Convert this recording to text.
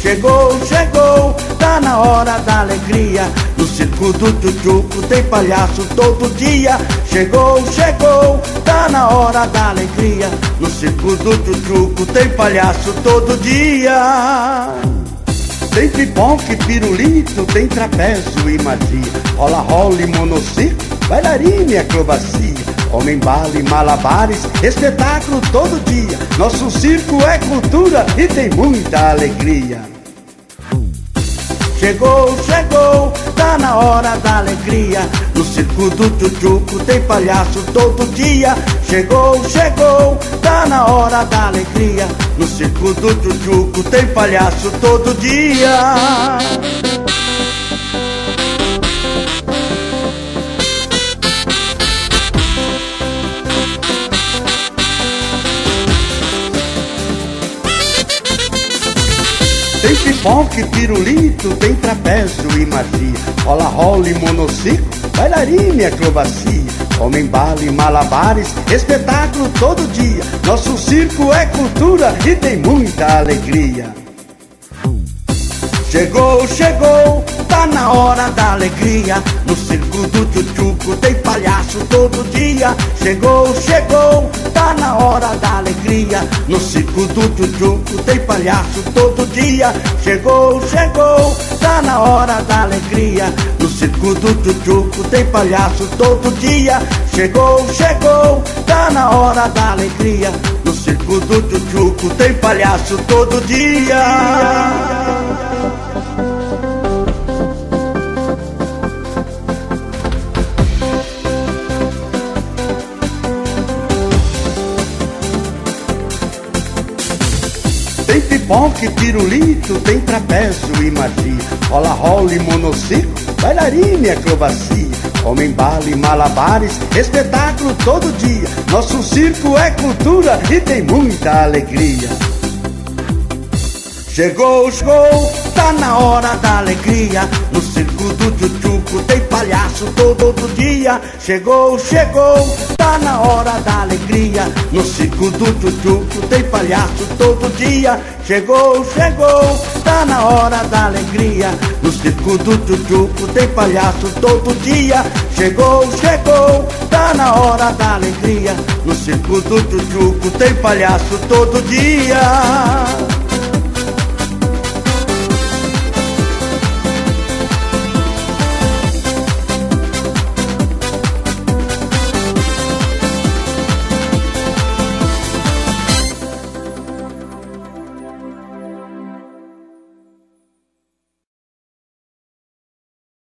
chegou, chegou, tá na hora da alegria. No circo do Tchutchuco tem palhaço todo dia. Chegou, chegou, tá na hora da alegria. No circo do Tchutchuco tem palhaço todo dia. Tem pipoca e pirulito, tem trapézio e magia. Rola, rola e monociclo, bailarina e acrobacia. Homem, bala e malabares, espetáculo todo dia. Nosso circo é cultura e tem muita alegria. Chegou, chegou, tá na hora da alegria. No circo do Tchutchuco tem palhaço todo dia. Chegou, chegou, tá na hora da alegria. No circo do Tchutchuco tem palhaço todo dia. Tem pipoca e pirulito, tem trapézio e magia. Rola, rola e monociclo, bailarina e acrobacia. Homem, bala e malabares, espetáculo todo dia. Nosso circo é cultura e tem muita alegria. Chegou, chegou, tá na hora da alegria. No circo do Tchutchuco tem palhaço todo dia. Chegou, chegou, tá na hora da alegria. No circo do Tchutchuco tem palhaço todo dia. Chegou, chegou, tá na hora da alegria. No circo do Tchutchuco tem palhaço todo dia. Chegou, chegou, tá na hora da alegria. No circo do Tchutchuco tem palhaço todo dia. Tem pipoca e pirulito, tem trapézio e magia. Rola, rola e monociclo, bailarina e acrobacia. Homem, bala e malabares, espetáculo todo dia. Nosso circo é cultura e tem muita alegria. Chegou, chegou, tá na hora da alegria. No circo do Tchutchuco tem palhaço todo dia. Chegou, chegou, tá na hora da alegria. No circo do Tchutchuco tem palhaço todo dia. Chegou, chegou, tá na hora da alegria. No circo do Tchutchuco tem palhaço todo dia. Chegou, chegou, tá na hora da alegria. No circo do Tchutchuco tem palhaço todo dia.